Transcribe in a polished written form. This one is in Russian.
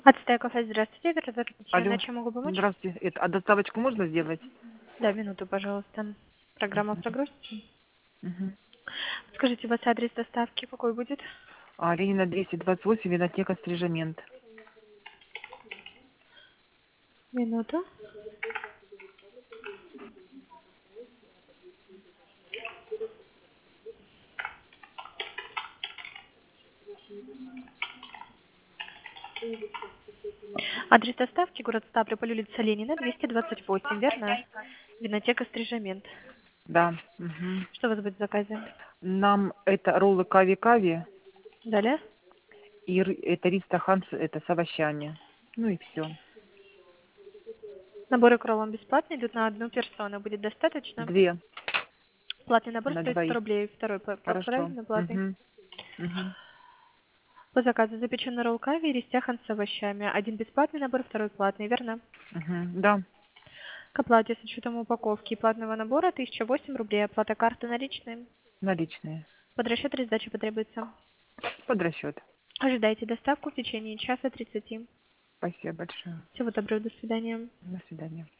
Ацтек кафе, здравствуйте. Это Татьяна. Алло, Чем могу помочь? здравствуйте. А доставочку можно сделать? Да, минуту, пожалуйста. Программа прогрузится. Мгм. Скажите, у вас адрес доставки какой будет? Ленина 228, винотека Стрижамент. Минуту. Адрес доставки город Ставрополь, улица Ленина, 228, верно? Винотека Стрижамент. Да. Мгм. Что у вас будет в заказе? Нам это роллы кави-кави Далее. и это рис тахан это с овощами. Ну и все. Наборы к роллам бесплатно, идут на одну персону. Будет достаточно? Две Платный набор на стоит 100 двоих. рублей. Второй Хорошо. правильно платный? Мгм. Мгм. По заказу запеченный ролл кави и рис тяхан с овощами. Один бесплатный набор, второй платный, верно? Мгм. Да, К оплате с учетом упаковки и платного набора 1008 рублей. Оплата карты наличные. наличные. Под расчет или сдача потребуется. Под расчет. Ожидайте доставку в течение часа 30. Спасибо большое. Всего доброго, до свидания. До свидания.